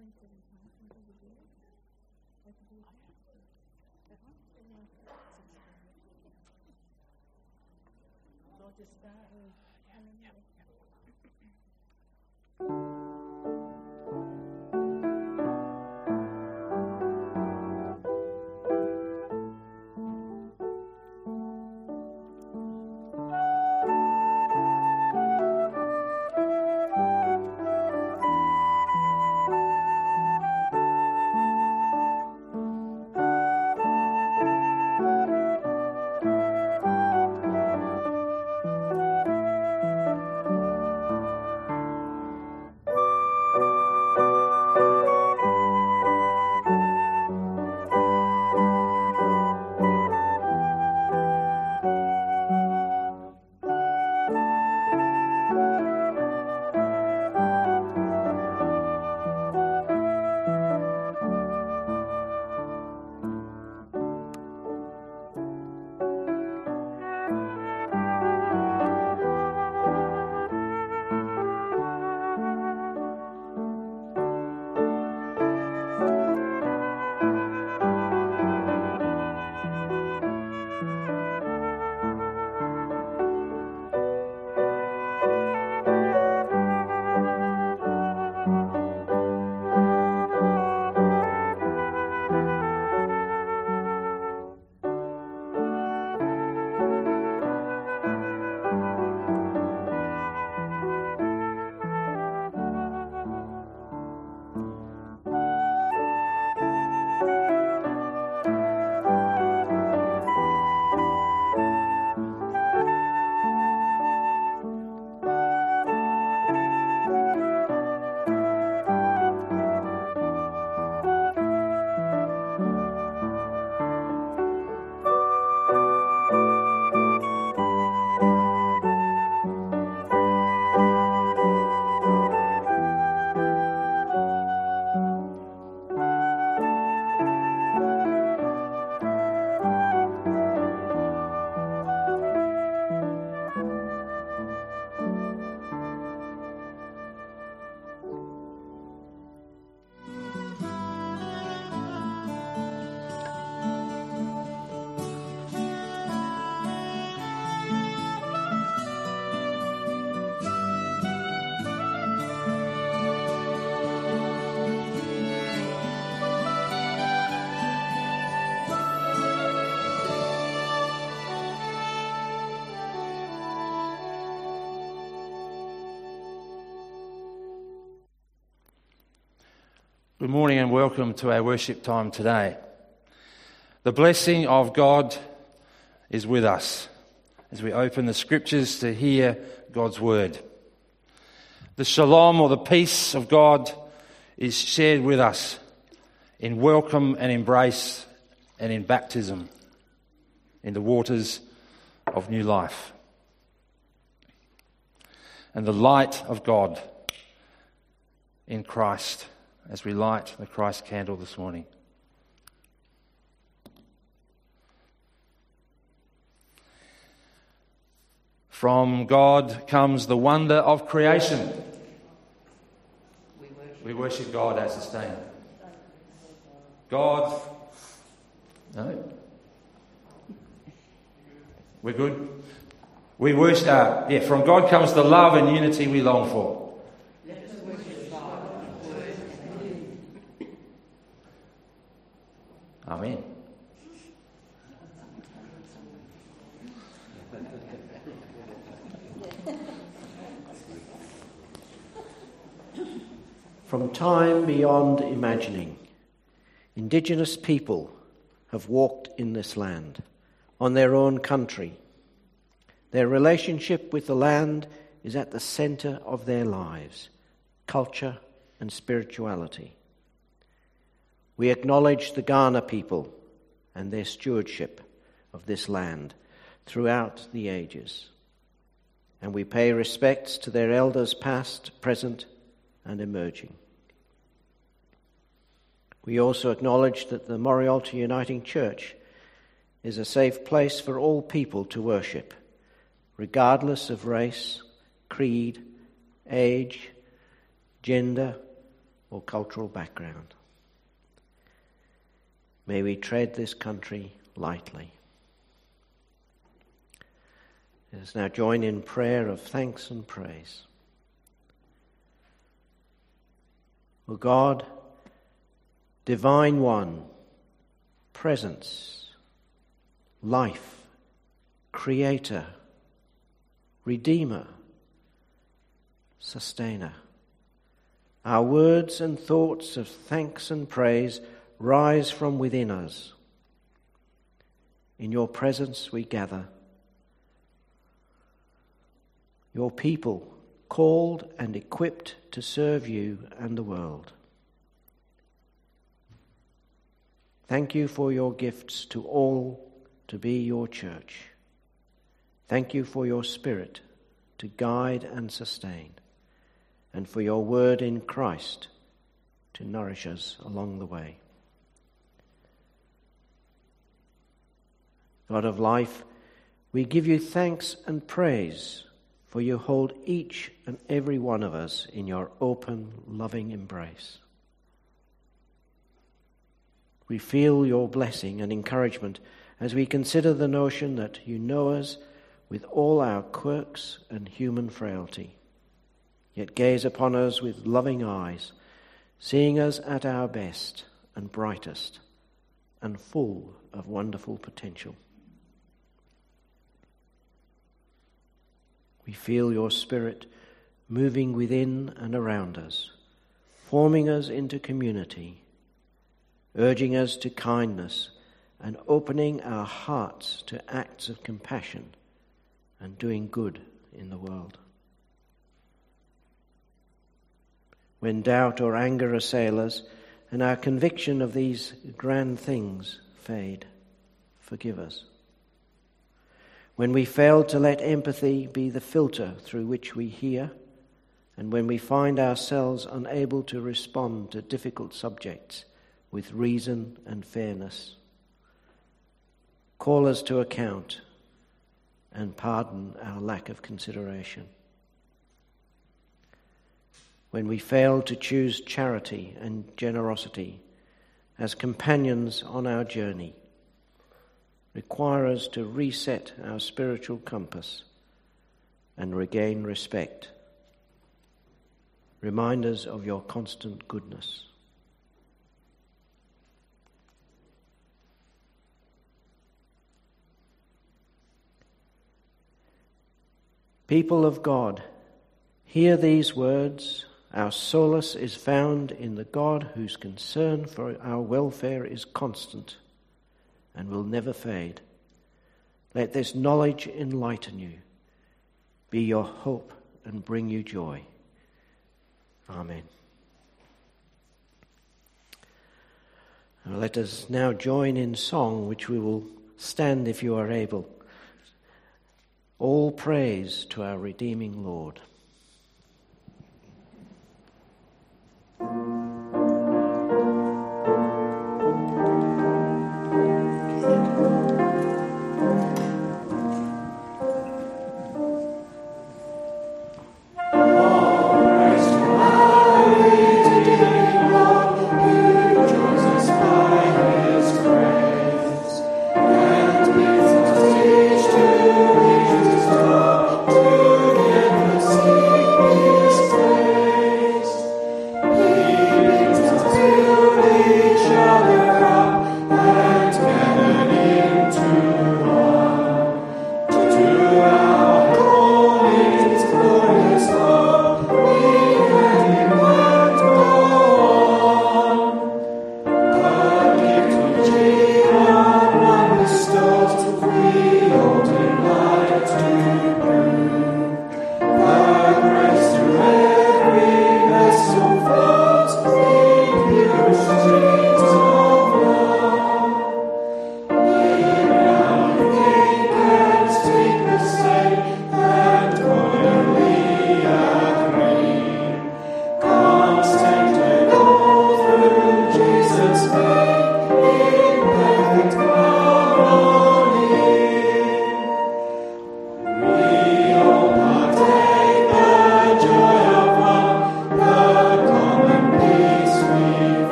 Good morning and welcome to our worship time today. The blessing of God is with us as we open the scriptures to hear God's word. The shalom, or the peace of God, is shared with us in welcome and embrace and in baptism in the waters of new life. And the light of God in Christ as we light the Christ candle this morning. From God comes the wonder of creation. We worship God as sustained. God... No? We're good? We worship... from God comes the love and unity we long for. Amen. From time beyond imagining, Indigenous people have walked in this land, on their own country. Their relationship with the land is at the centre of their lives, culture and spirituality. We acknowledge the Kaurna people and their stewardship of this land throughout the ages. And we pay respects to their elders past, present, and emerging. We also acknowledge that the Morialty Uniting Church is a safe place for all people to worship, regardless of race, creed, age, gender, or cultural background. May we tread this country lightly. Let us now join in prayer of thanks and praise. O God, Divine One, Presence, Life, Creator, Redeemer, Sustainer, our words and thoughts of thanks and praise rise from within us. In your presence we gather, your people called and equipped to serve you and the world. Thank you for your gifts to all to be your church. Thank you for your Spirit to guide and sustain, and for your word in Christ to nourish us along the way. God of life, we give you thanks and praise, for you hold each and every one of us in your open, loving embrace. We feel your blessing and encouragement as we consider the notion that you know us with all our quirks and human frailty, yet gaze upon us with loving eyes, seeing us at our best and brightest and full of wonderful potential. We feel your Spirit moving within and around us, forming us into community, urging us to kindness and opening our hearts to acts of compassion and doing good in the world. When doubt or anger assail us and our conviction of these grand things fade, forgive us. When we fail to let empathy be the filter through which we hear, and when we find ourselves unable to respond to difficult subjects with reason and fairness, call us to account and pardon our lack of consideration. When we fail to choose charity and generosity as companions on our journey, require us to reset our spiritual compass and regain respect. Remind us of your constant goodness. People of God, hear these words. Our solace is found in the God whose concern for our welfare is constant and will never fade. Let this knowledge enlighten you, be your hope, and bring you joy. Amen. Let us now join in song, which we will stand if you are able. All praise to our redeeming Lord. Praise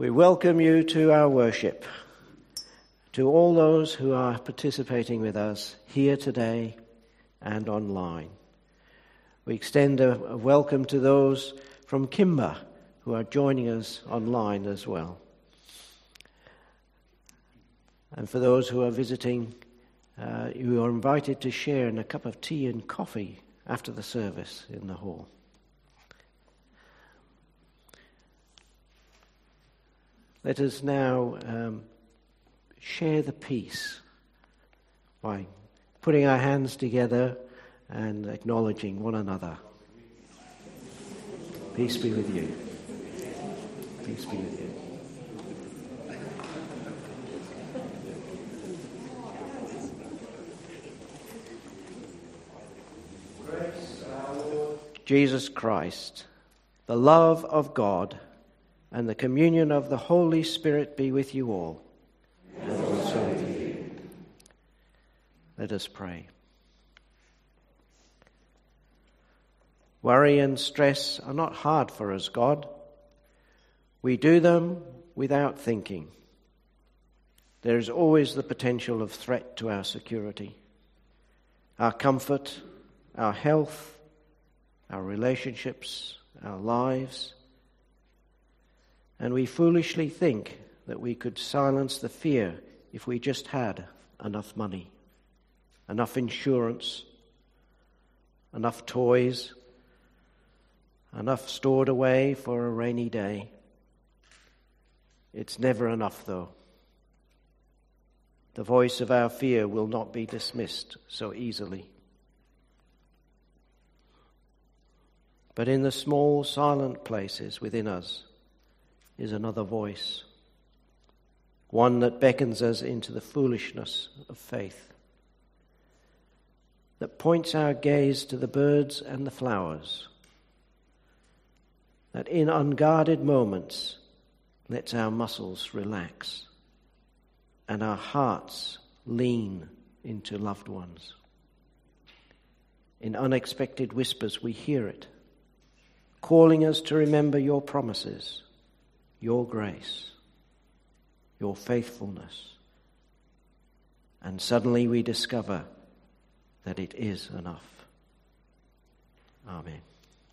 We welcome you to our worship, to all those who are participating with us here today and online. We extend a welcome to those from Kimber who are joining us online as well. And for those who are visiting, you are invited to share in a cup of tea and coffee after the service in the hall. Let us now share the peace by putting our hands together and acknowledging one another. Peace be with you. Peace be with you. Jesus Christ, the love of God, and the communion of the Holy Spirit be with you all, and also with you. Let us pray. Worry and stress are not hard for us, God. We do them without thinking. There is always the potential of threat to our security, our comfort, our health, our relationships, our lives. And we foolishly think that we could silence the fear if we just had enough money, enough insurance, enough toys, enough stored away for a rainy day. It's never enough, though. The voice of our fear will not be dismissed so easily. But in the small, silent places within us is another voice, one that beckons us into the foolishness of faith, that points our gaze to the birds and the flowers, that in unguarded moments lets our muscles relax and our hearts lean into loved ones. In unexpected whispers we hear it, calling us to remember your promises, your grace, your faithfulness. And suddenly we discover that it is enough. Amen.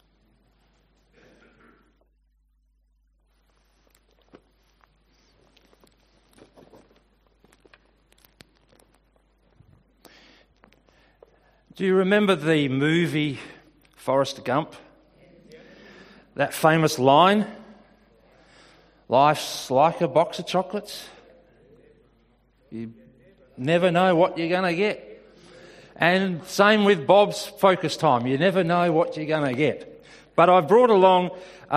Do you remember the movie Forrest Gump? That famous line, "Life's like a box of chocolates. You never know what you're going to get." And same with Bob's Focus Time. You never know what you're going to get. But I've brought along,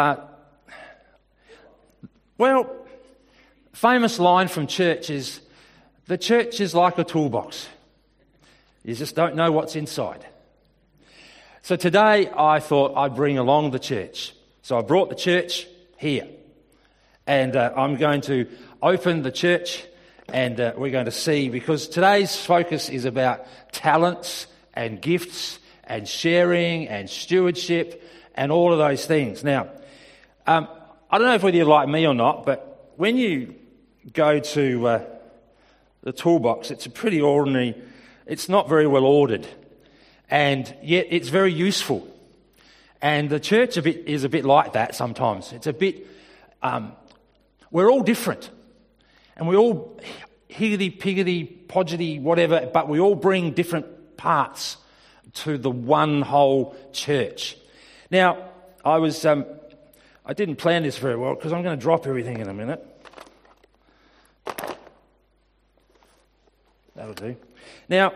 famous line from church is, the church is like a toolbox. You just don't know what's inside. So today I thought I'd bring along the church. So I brought the church here. And I'm going to open the church and we're going to see, because today's focus is about talents and gifts and sharing and stewardship and all of those things. Now, I don't know if whether you're like me or not, but when you go to the toolbox, it's a pretty ordinary, it's not very well ordered, and yet it's very useful. And the church is a bit like that sometimes. It's a bit, we're all different. And we all higgity-piggity, podgety, whatever, but we all bring different parts to the one whole church. Now, I didn't plan this very well because I'm going to drop everything in a minute. That'll do. Now,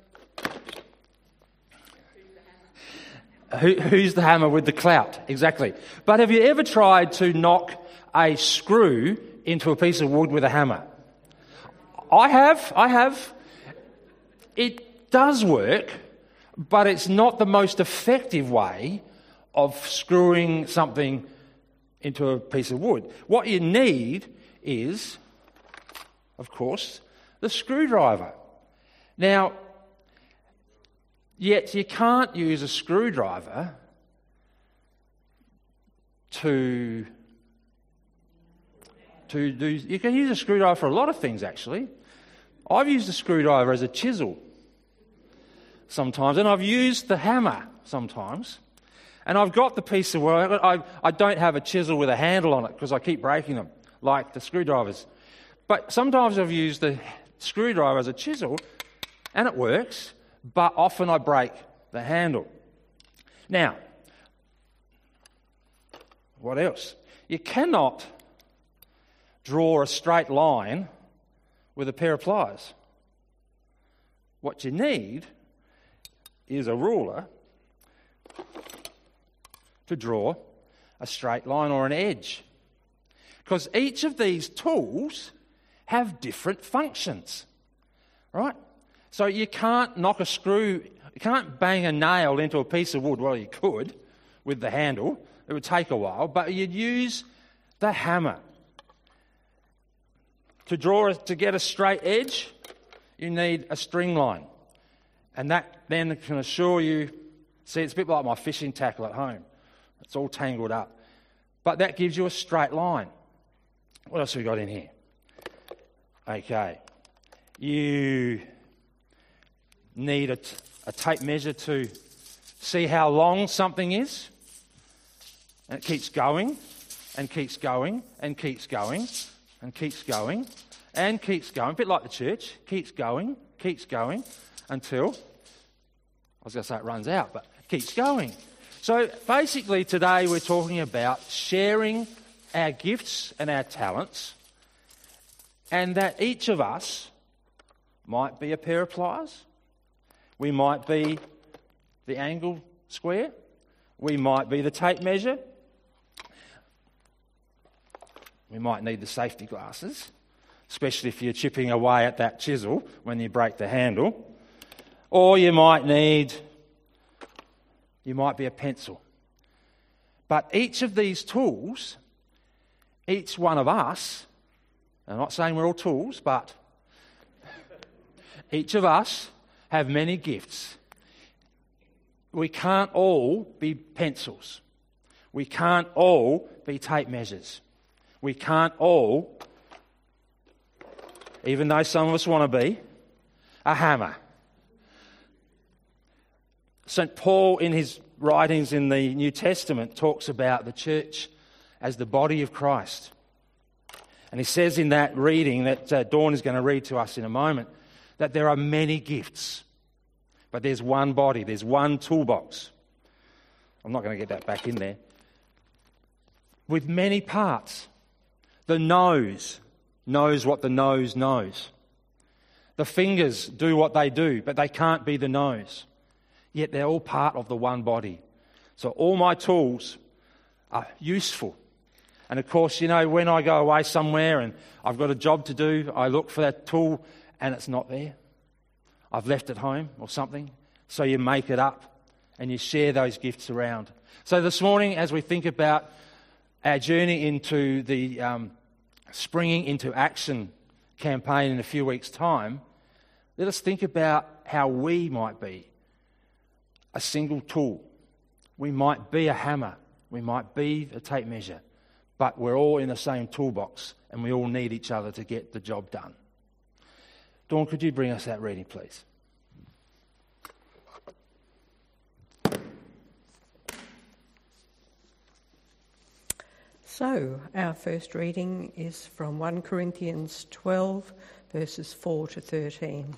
who's the hammer with the clout? Exactly. But have you ever tried to knock a screw into a piece of wood with a hammer? I have. It does work, but it's not the most effective way of screwing something into a piece of wood. What you need is, of course, the screwdriver. Now, yet you can't use a screwdriver to do... You can use a screwdriver for a lot of things, actually. I've used a screwdriver as a chisel sometimes, and I've used the hammer sometimes. And I've got the piece of work. I don't have a chisel with a handle on it because I keep breaking them, like the screwdrivers. But sometimes I've used the screwdriver as a chisel, and it works, but often I break the handle. Now, what else? You cannot draw a straight line with a pair of pliers. What you need is a ruler to draw a straight line or an edge. Because each of these tools have different functions, right? So you can't knock a screw, you can't bang a nail into a piece of wood. Well, you could with the handle. It would take a while, but you'd use the hammer. To get a straight edge, you need a string line. And that then can assure you, see, it's a bit like my fishing tackle at home. It's all tangled up. But that gives you a straight line. What else have we got in here? Okay. You need a tape measure to see how long something is. And it keeps going, and keeps going, and keeps going, and keeps going, and keeps going. A bit like the church. Keeps going until, I was going to say it runs out, but it keeps going. So basically today we're talking about sharing our gifts and our talents, and that each of us might be a pair of pliers. We might be the angle square. We might be the tape measure. We might need the safety glasses, especially if you're chipping away at that chisel when you break the handle. Or you might be a pencil. But each of these tools, each one of us, I'm not saying we're all tools, but each of us have many gifts. We can't all be pencils. We can't all be tape measures. We can't all, even though some of us want to be, a hammer. St. Paul, in his writings in the New Testament, talks about the church as the body of Christ. And he says in that reading that Dawn is going to read to us in a moment, that there are many gifts, but there's one body, there's one toolbox. I'm not going to get that back in there. With many parts. The nose knows what the nose knows. The fingers do what they do, but they can't be the nose. Yet they're all part of the one body. So all my tools are useful. And of course, when I go away somewhere and I've got a job to do, I look for that tool and it's not there. I've left it home or something. So you make it up and you share those gifts around. So this morning, as we think about our journey into the Springing into Action campaign in a few weeks' time, let us think about how we might be a single tool. We might be a hammer. We might be a tape measure. But we're all in the same toolbox and we all need each other to get the job done. Dawn, could you bring us that reading, please? So, our first reading is from 1 Corinthians 12, verses 4 to 13.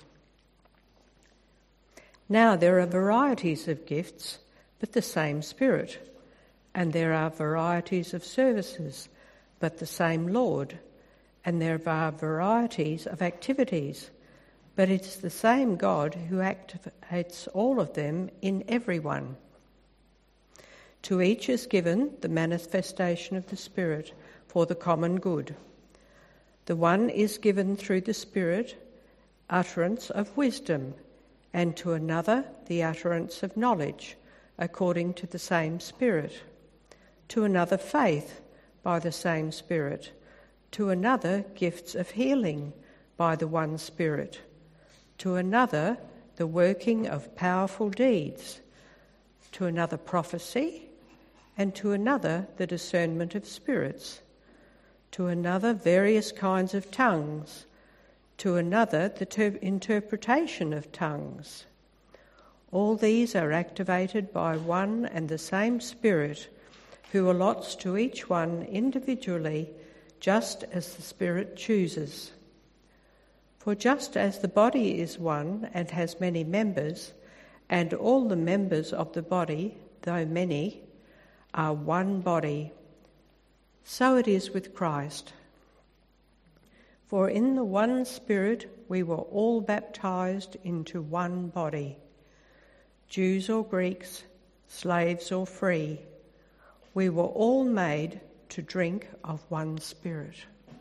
Now there are varieties of gifts, but the same Spirit. And there are varieties of services, but the same Lord. And there are varieties of activities, but it is the same God who activates all of them in everyone. To each is given the manifestation of the Spirit for the common good. The one is given through the Spirit utterance of wisdom, and to another the utterance of knowledge, according to the same Spirit. To another faith by the same Spirit. To another gifts of healing by the one Spirit. To another the working of powerful deeds. To another prophecy, and to another the discernment of spirits, to another various kinds of tongues, to another the interpretation of tongues. All these are activated by one and the same Spirit, who allots to each one individually just as the Spirit chooses. For just as the body is one and has many members, and all the members of the body, though many, are one body, so it is with Christ. For in the one Spirit we were all baptized into one body, Jews or Greeks, slaves or free. We were all made to drink of one Spirit.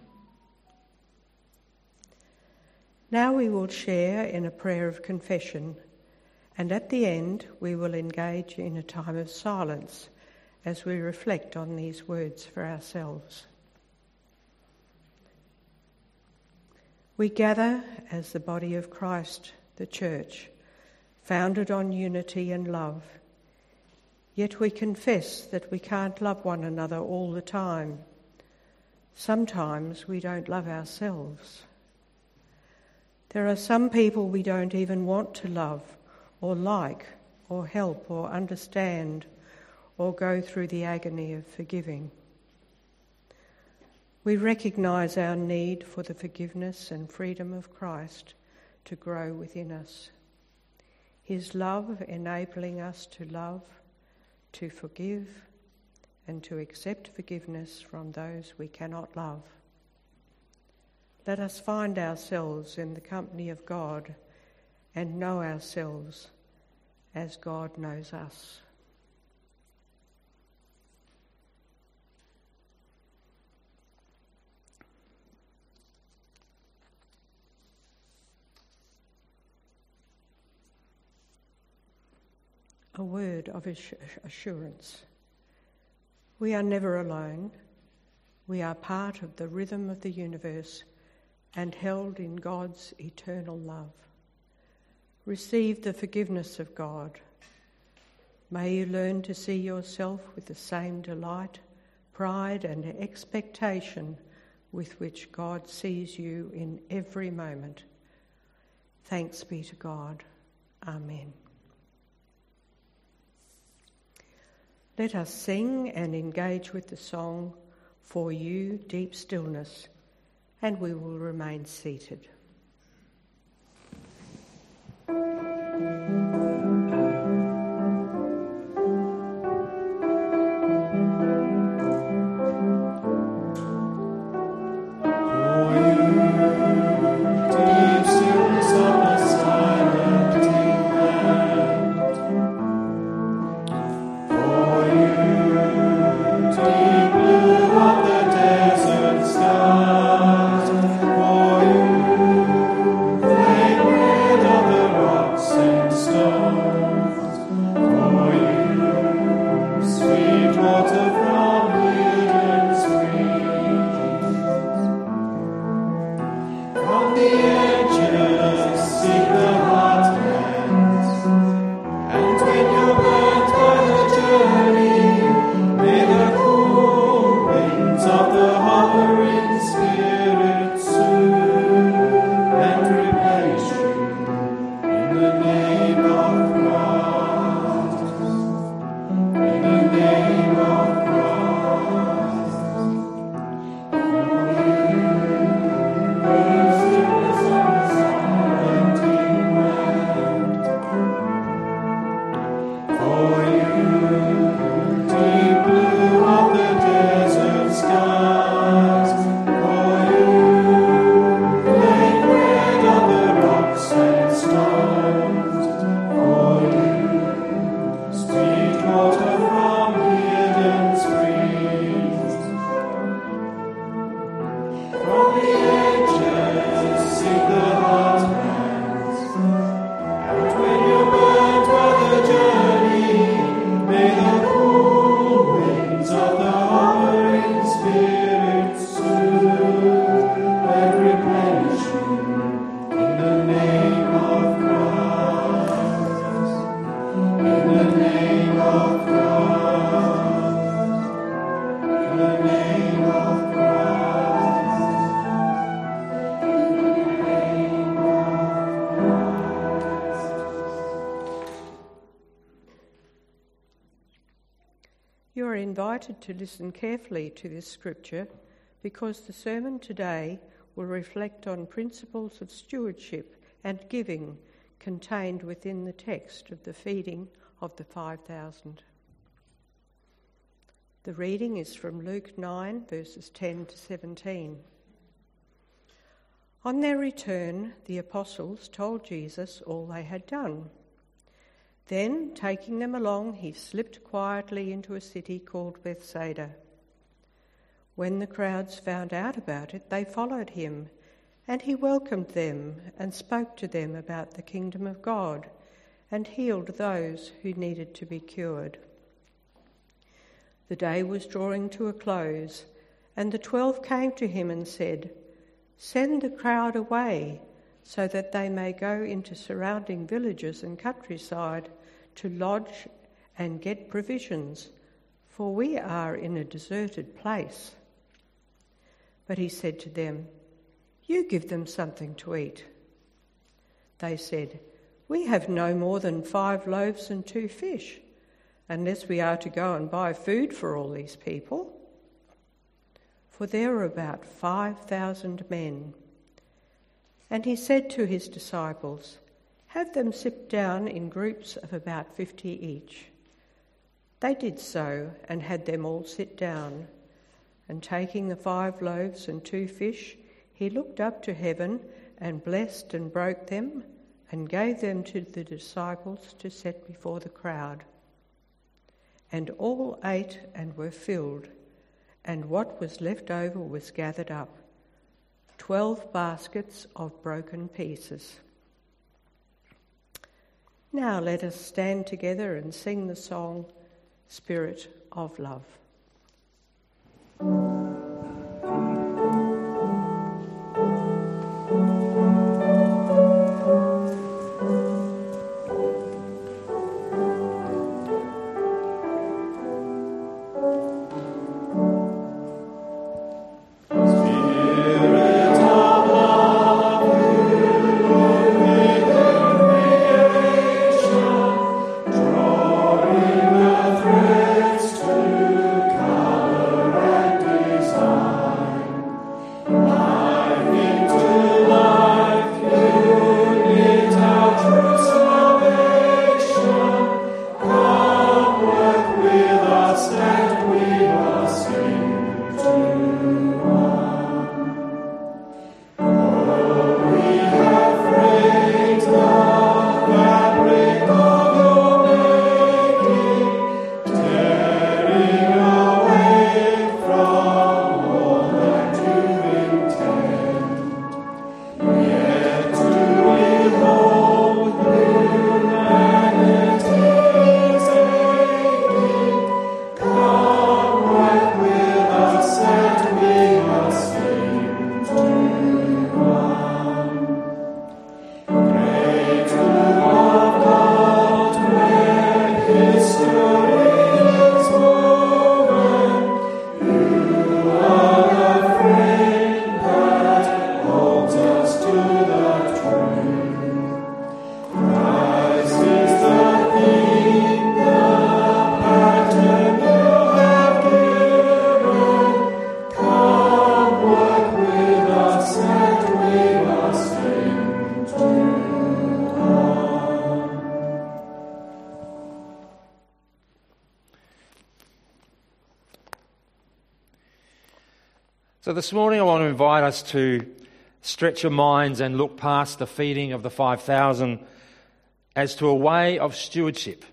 Now we will share in a prayer of confession, and at the end we will engage in a time of silence as we reflect on these words for ourselves. We gather as the body of Christ, the Church, founded on unity and love. Yet we confess that we can't love one another all the time. Sometimes we don't love ourselves. There are some people we don't even want to love or like or help or understand or go through the agony of forgiving. We recognise our need for the forgiveness and freedom of Christ to grow within us. His love enabling us to love, to forgive, and to accept forgiveness from those we cannot love. Let us find ourselves in the company of God and know ourselves as God knows us. A word of assurance. We are never alone. We are part of the rhythm of the universe and held in God's eternal love. Receive the forgiveness of God. May you learn to see yourself with the same delight, pride and expectation with which God sees you in every moment. Thanks be to God. Amen. Let us sing and engage with the song, For You, Deep Stillness, and we will remain seated. In the name of Christ. invited to listen carefully to this scripture because the sermon today will reflect on principles of stewardship and giving contained within the text of the feeding of the 5,000. The reading is from Luke 9, verses 10 to 17. On their return, the apostles told Jesus all they had done. Then, taking them along, he slipped quietly into a city called Bethsaida. When the crowds found out about it, they followed him, and he welcomed them and spoke to them about the kingdom of God and healed those who needed to be cured. The day was drawing to a close, and the 12 came to him and said, "Send the crowd away so that they may go into surrounding villages and countryside to lodge and get provisions, for we are in a deserted place." But he said to them, "You give them something to eat." They said, "We have no more than 5 loaves and 2 fish, unless we are to go and buy food for all these people." For there were about 5,000 men. And he said to his disciples, "Have them sit down in groups of about 50 each." They did so and had them all sit down. And taking the 5 loaves and 2 fish, he looked up to heaven and blessed and broke them and gave them to the disciples to set before the crowd. And all ate and were filled, and what was left over was gathered up, 12 baskets of broken pieces. Now let us stand together and sing the song, Spirit of Love. So this morning I want to invite us to stretch our minds and look past the feeding of the 5,000 as to a way of stewardship.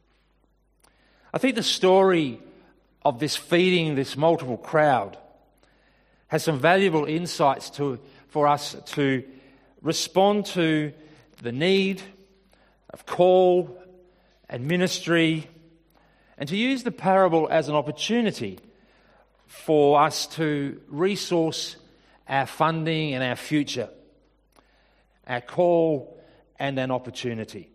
I think the story of this feeding this multiple crowd has some valuable insights for us to respond to the need of call and ministry, and to use the parable as an opportunity for us to resource our funding and our future, our call and an opportunity.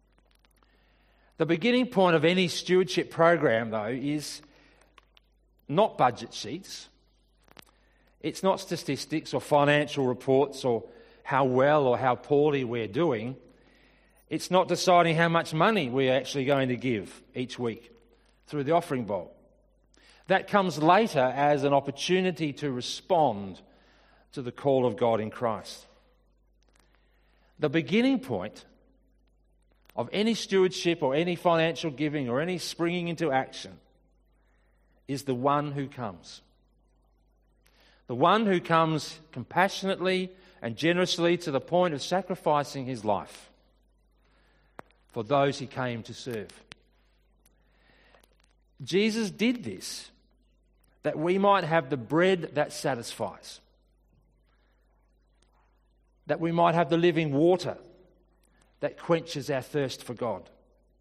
The beginning point of any stewardship program, though, is not budget sheets. It's not statistics or financial reports or how well or how poorly we're doing. It's not deciding how much money we're actually going to give each week through the offering bowl. That comes later as an opportunity to respond to the call of God in Christ. The beginning point of any stewardship or any financial giving or any springing into action is the one who comes. The one who comes compassionately and generously to the point of sacrificing his life for those he came to serve. Jesus did this that we might have the bread that satisfies, that we might have the living water that quenches our thirst for God.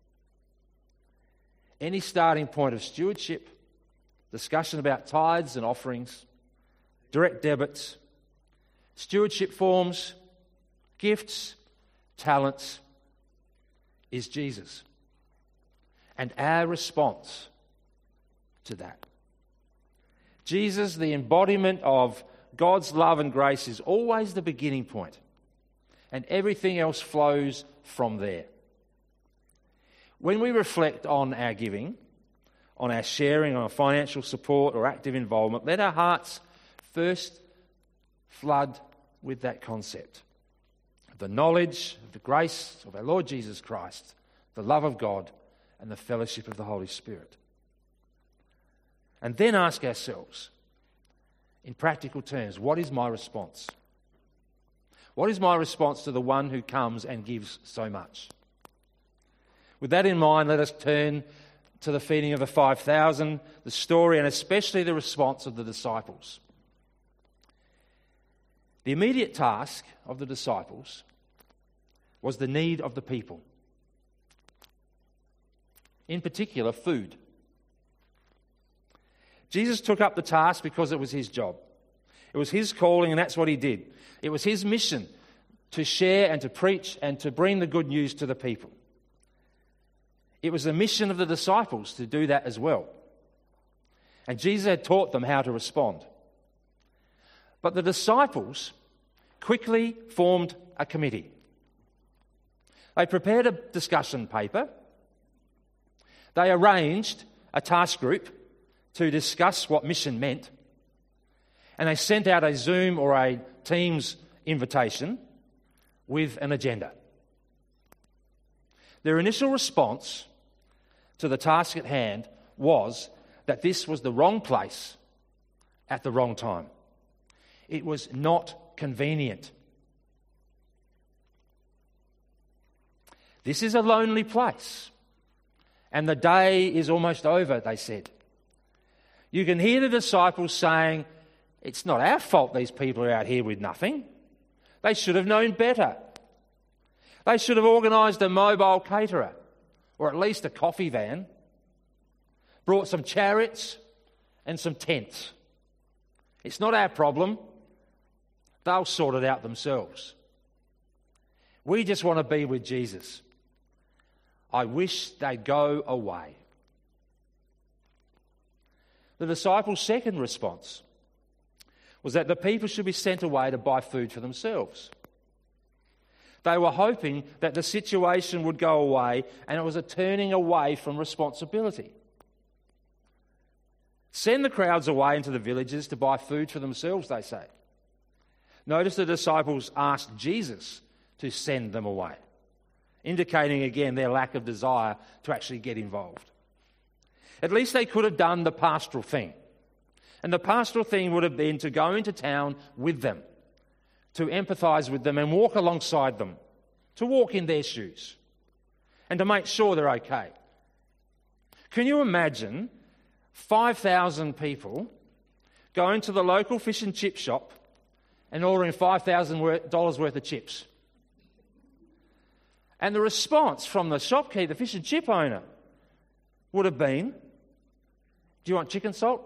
Any starting point of stewardship, discussion about tithes and offerings, direct debits, stewardship forms, gifts, talents, is Jesus. And our response to that. Jesus, the embodiment of God's love and grace, is always the beginning point, and everything else flows from there. When we reflect on our giving, on our sharing, on our financial support or active involvement, let our hearts first flood with that concept of the knowledge of the grace of our Lord Jesus Christ, the love of God, and the fellowship of the Holy Spirit. And then ask ourselves, in practical terms, what is my response? What is my response to the one who comes and gives so much? With that in mind, let us turn to the feeding of the 5,000, the story, and especially the response of the disciples. The immediate task of the disciples was the need of the people. In particular, food. Jesus took up the task because it was his job. It was his calling, and that's what he did. It was his mission to share and to preach and to bring the good news to the people. It was the mission of the disciples to do that as well. And Jesus had taught them how to respond. But the disciples quickly formed a committee. They prepared a discussion paper. They arranged a task group to discuss what mission meant. And they sent out a Zoom or a Teams invitation with an agenda. Their initial response to the task at hand was that this was the wrong place at the wrong time. It was not convenient. This is a lonely place, and the day is almost over, they said. You can hear the disciples saying, it's not our fault these people are out here with nothing. They should have known better. They should have organised a mobile caterer, or at least a coffee van, brought some chariots and some tents. It's not our problem. They'll sort it out themselves. We just want to be with Jesus. I wish they'd go away. The disciples' second response was that the people should be sent away to buy food for themselves. They were hoping that the situation would go away, and it was a turning away from responsibility. Send the crowds away into the villages to buy food for themselves, they say. Notice the disciples asked Jesus to send them away, indicating again their lack of desire to actually get involved. At least they could have done the pastoral thing. And the pastoral thing would have been to go into town with them, to empathise with them and walk alongside them, to walk in their shoes, and to make sure they're okay. Can you imagine 5,000 people going to the local fish and chip shop and ordering $5,000 worth of chips? And the response from the shopkeeper, the fish and chip owner, would have been, do you want chicken salt?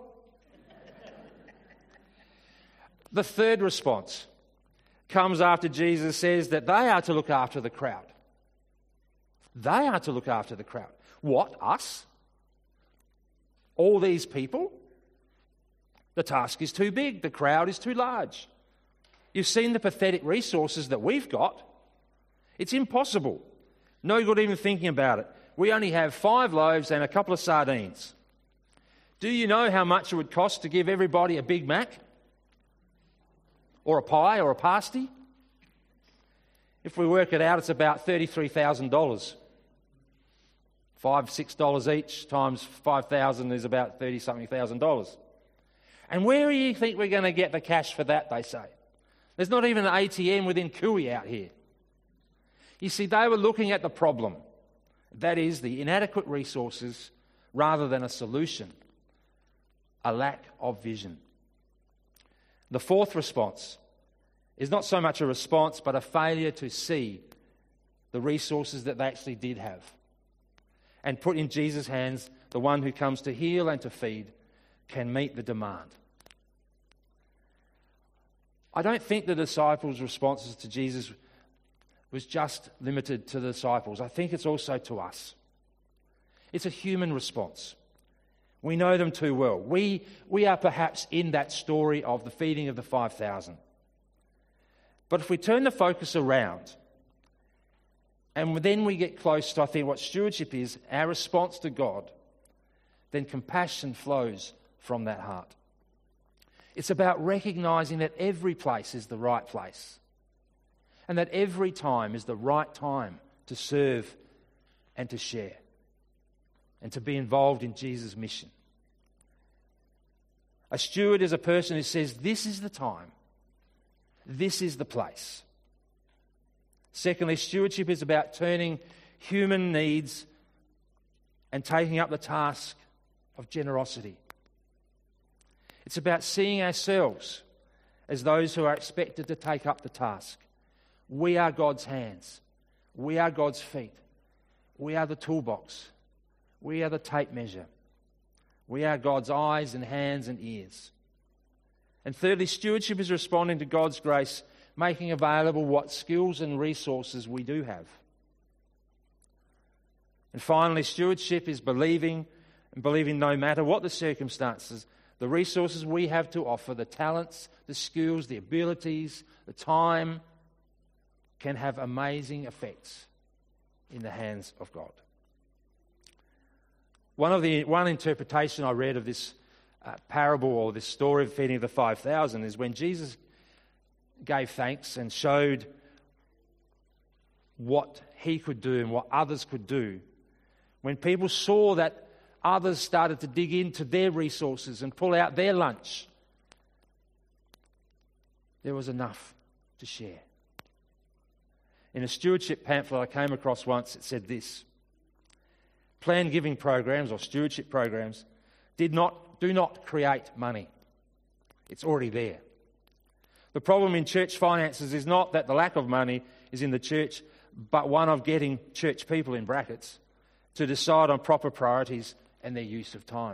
The third response comes after Jesus says that they are to look after the crowd. They are to look after the crowd. What, us? All these people? The task is too big. The crowd is too large. You've seen the pathetic resources that we've got. It's impossible. No good even thinking about it. We only have 5 loaves and a couple of sardines. Do you know how much it would cost to give everybody a Big Mac? Or a pie or a pasty? If we work it out, it's about $33,000. $5, $6 each times 5,000 is about $30-something thousand. And where do you think we're going to get the cash for that, they say? There's not even an ATM within Cooey out here. You see, they were looking at the problem. That is, the inadequate resources rather than a solution. A lack of vision. The fourth response is not so much a response, but a failure to see the resources that they actually did have and put in Jesus' hands, the one who comes to heal and to feed, can meet the demand. I don't think the disciples' responses to Jesus was just limited to the disciples. I think it's also to us. It's a human response. We know them too well. We are perhaps in that story of the feeding of the 5,000. But if we turn the focus around, and then we get close to, I think, what stewardship is, our response to God, then compassion flows from that heart. It's about recognizing that every place is the right place, and that every time is the right time to serve and to share, and to be involved in Jesus' mission. A steward is a person who says, this is the time, this is the place. Secondly, stewardship is about turning human needs and taking up the task of generosity. It's about seeing ourselves as those who are expected to take up the task. We are God's hands. We are God's feet. We are the toolbox. We are the tape measure. We are God's eyes and hands and ears. And thirdly, stewardship is responding to God's grace, making available what skills and resources we do have. And finally, stewardship is believing no matter what the circumstances, the resources we have to offer, the talents, the skills, the abilities, the time, can have amazing effects in the hands of God. One interpretation I read of this parable or this story of feeding the 5,000 is when Jesus gave thanks and showed what he could do and what others could do. When people saw that others started to dig into their resources and pull out their lunch, there was enough to share. In a stewardship pamphlet I came across once, it said this: planned giving programs or stewardship programs do not create money. It's already there. The problem in church finances is not that the lack of money is in the church, but one of getting church people, in brackets, to decide on proper priorities and their use of time.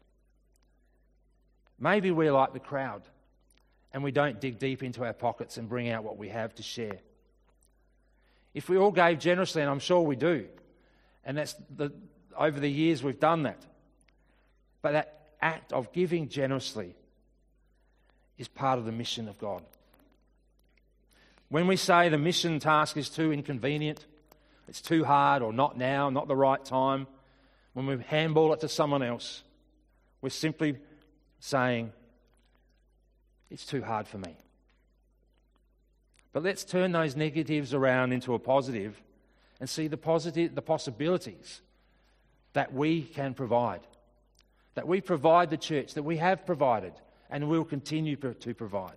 Maybe we're like the crowd and we don't dig deep into our pockets and bring out what we have to share. If we all gave generously, and I'm sure we do, and over the years we've done that, but that act of giving generously is part of the mission of God. When we say the mission task is too inconvenient, it's too hard, or not now, not the right time, when we handball it to someone else, we're simply saying, it's too hard for me. But let's turn those negatives around into a positive and see the possibilities that we can provide, that we provide the church, that we have provided and will continue to provide.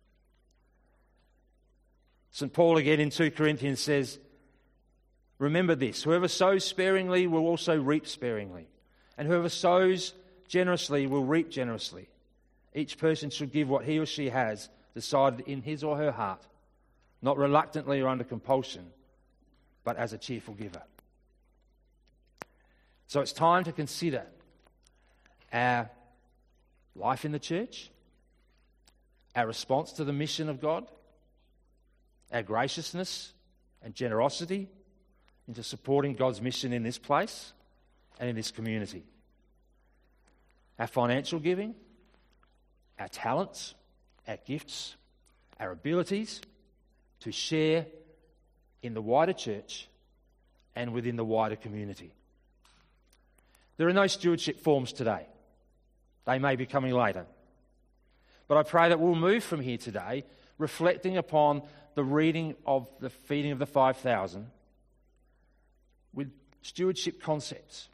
St. Paul again in 2 Corinthians says, remember this, whoever sows sparingly will also reap sparingly, and whoever sows generously will reap generously. Each person should give what he or she has decided in his or her heart, not reluctantly or under compulsion, but as a cheerful giver. So it's time to consider our life in the church, our response to the mission of God, our graciousness and generosity into supporting God's mission in this place and in this community. Our financial giving, our talents, our gifts, our abilities to share in the wider church and within the wider community. There are no stewardship forms today. They may be coming later. But I pray that we'll move from here today reflecting upon the reading of the feeding of the 5,000 with stewardship concepts,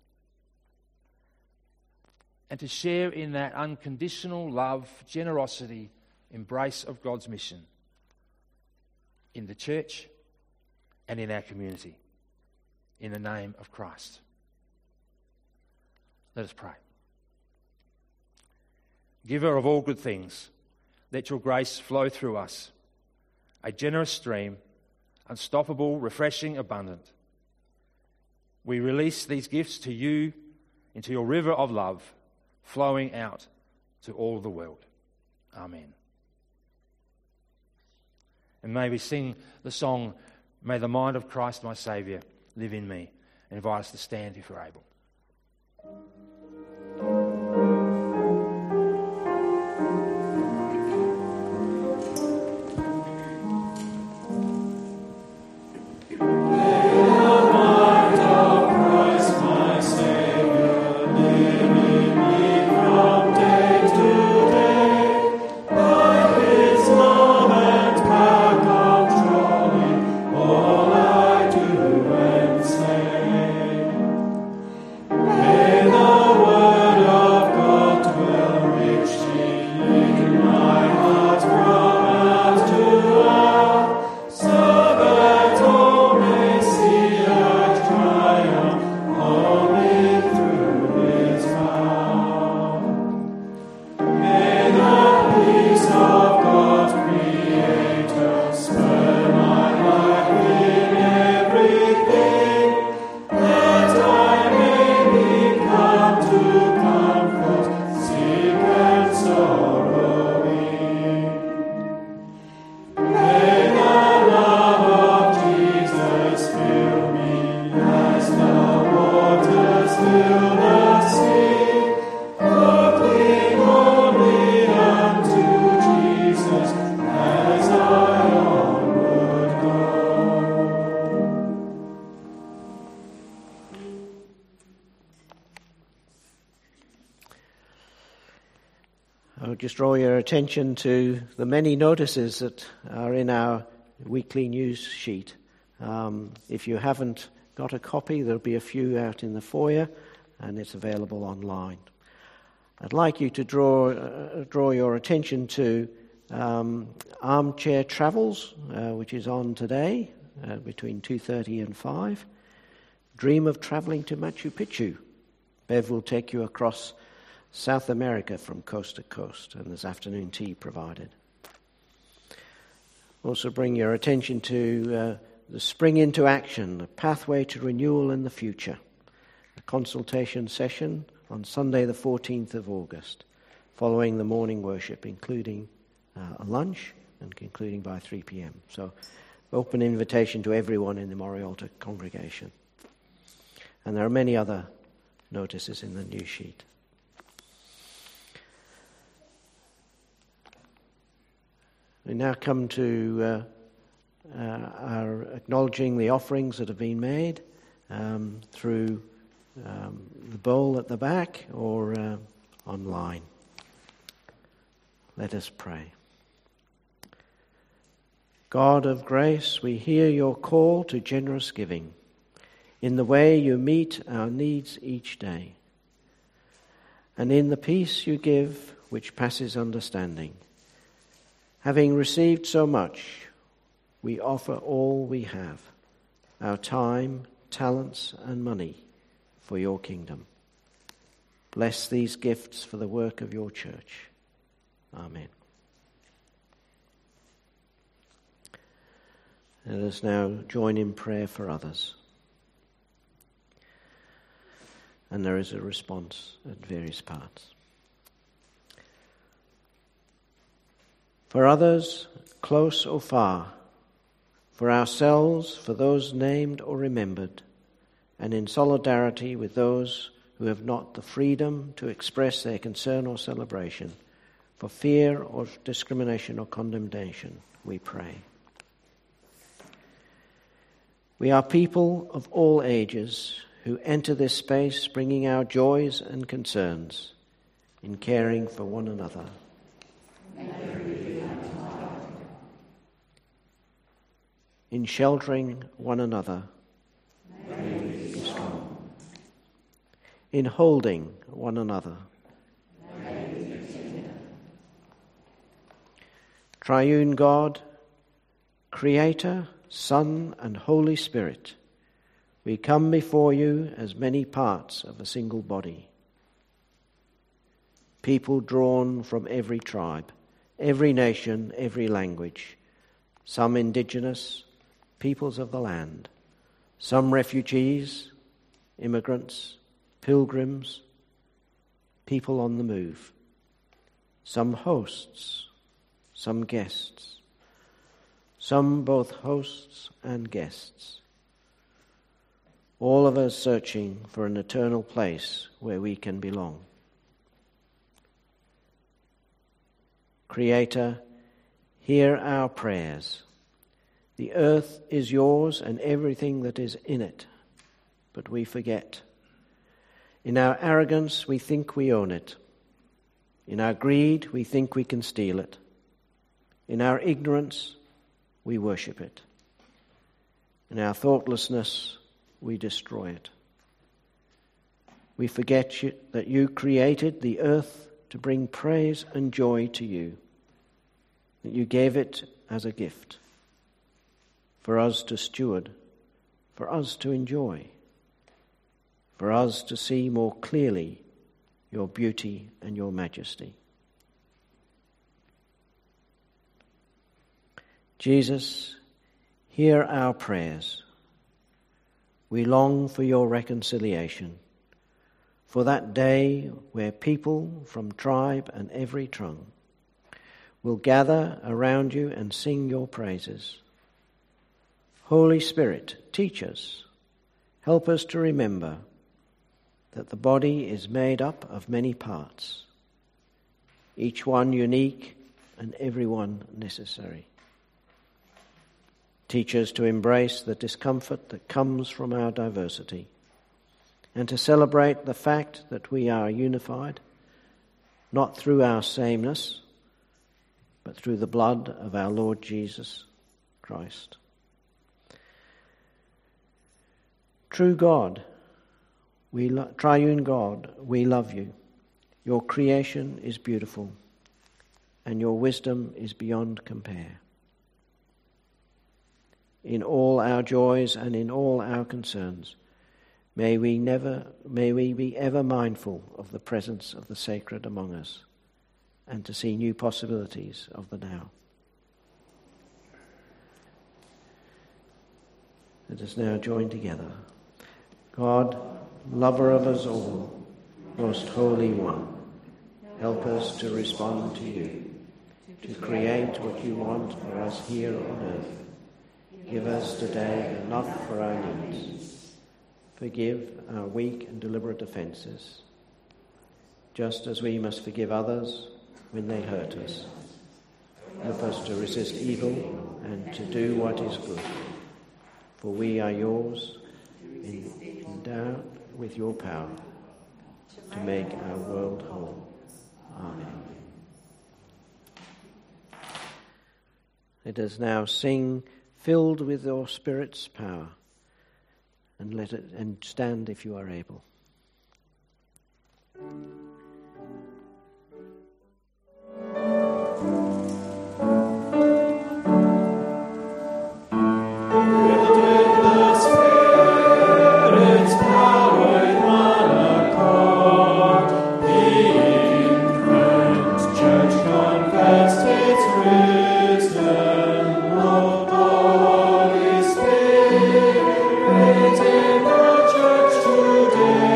and to share in that unconditional love, generosity, embrace of God's mission in the church and in our community, in the name of Christ. Let us pray. Giver of all good things, let your grace flow through us, a generous stream, unstoppable, refreshing, abundant. We release these gifts to you into your river of love, flowing out to all the world. Amen. And may we sing the song, May the mind of Christ my Saviour live in me. And invite us to stand if you're able. Just draw your attention to the many notices that are in our weekly news sheet. If you haven't got a copy, there'll be a few out in the foyer, and it's available online. I'd like you to draw your attention to Armchair Travels, which is on today between 2:30 and 5. Dream of travelling to Machu Picchu. Bev will take you across South America from coast to coast, and there's afternoon tea provided. Also bring your attention to the Spring into Action, a pathway to renewal in the future, a consultation session on Sunday the 14th of August, following the morning worship, including a lunch and concluding by 3 p.m. So open invitation to everyone in the Morialta congregation. And there are many other notices in the news sheet. We now come to our acknowledging the offerings that have been made through the bowl at the back or online. Let us pray. God of grace, we hear your call to generous giving in the way you meet our needs each day, and in the peace you give which passes understanding. Having received so much, we offer all we have, our time, talents, and money for your kingdom. Bless these gifts for the work of your church. Amen. Let us now join in prayer for others. And there is a response at various parts. For others, close or far, for ourselves, for those named or remembered, and in solidarity with those who have not the freedom to express their concern or celebration, for fear of discrimination or condemnation, we pray. We are people of all ages who enter this space bringing our joys and concerns. in caring for one another, in sheltering one another, be strong, in holding one another. Triune God, Creator, Son, and Holy Spirit, we come before you as many parts of a single body. People drawn from every tribe, every nation, every language, some indigenous, peoples of the land, some refugees, immigrants, pilgrims, people on the move, some hosts, some guests, some both hosts and guests, all of us searching for an eternal place where we can belong. Creator, hear our prayers. The earth is yours and everything that is in it, but we forget. In our arrogance, we think we own it. In our greed, we think we can steal it. In our ignorance, we worship it. In our thoughtlessness, we destroy it. We forget that you created the earth to bring praise and joy to you, that you gave it as a gift for us to steward, for us to enjoy, for us to see more clearly your beauty and your majesty. Jesus, hear our prayers. We long for your reconciliation, for that day where people from tribe and every tongue will gather around you and sing your praises. Holy Spirit, teach us, help us to remember that the body is made up of many parts, each one unique and every one necessary. Teach us to embrace the discomfort that comes from our diversity and to celebrate the fact that we are unified, not through our sameness, but through the blood of our Lord Jesus Christ. True God, Triune God, we love you. Your creation is beautiful, and your wisdom is beyond compare. In all our joys and in all our concerns, may we be ever mindful of the presence of the sacred among us, and to see new possibilities of the now. Let us now join together. God, lover of us all, most holy one, help us to respond to you, to create what you want for us here on earth. Give us today enough for our needs. Forgive our weak and deliberate offences, just as we must forgive others when they hurt us. Help us to resist evil and to do what is good. For we are yours, endowed with your power to make our world whole. Amen. Let us now sing, filled with your Spirit's power, and stand if you are able. Today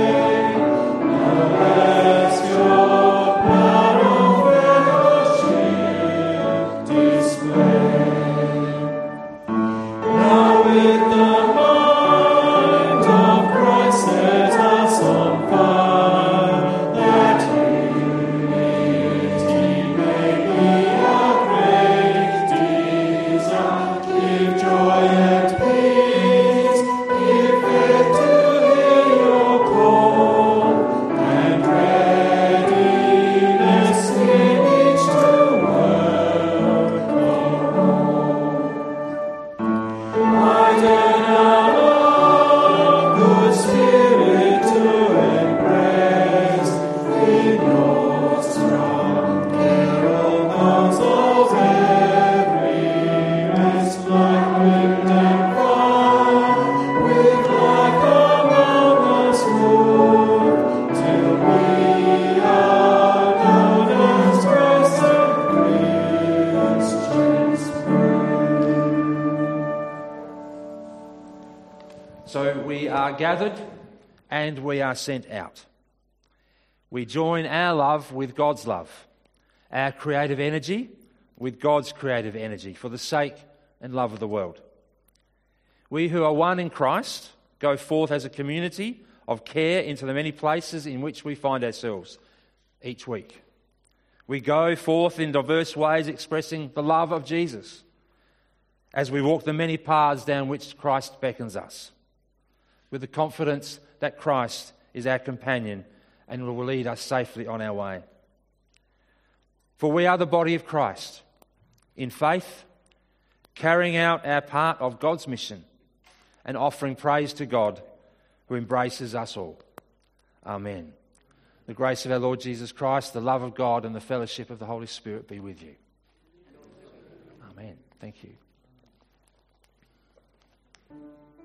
So we are gathered and we are sent out. We join our love with God's love, our creative energy with God's creative energy for the sake and love of the world. We who are one in Christ go forth as a community of care into the many places in which we find ourselves each week. We go forth in diverse ways expressing the love of Jesus as we walk the many paths down which Christ beckons us, with the confidence that Christ is our companion and will lead us safely on our way. For we are the body of Christ, in faith, carrying out our part of God's mission and offering praise to God who embraces us all. Amen. The grace of our Lord Jesus Christ, the love of God and the fellowship of the Holy Spirit be with you. Amen. Thank you.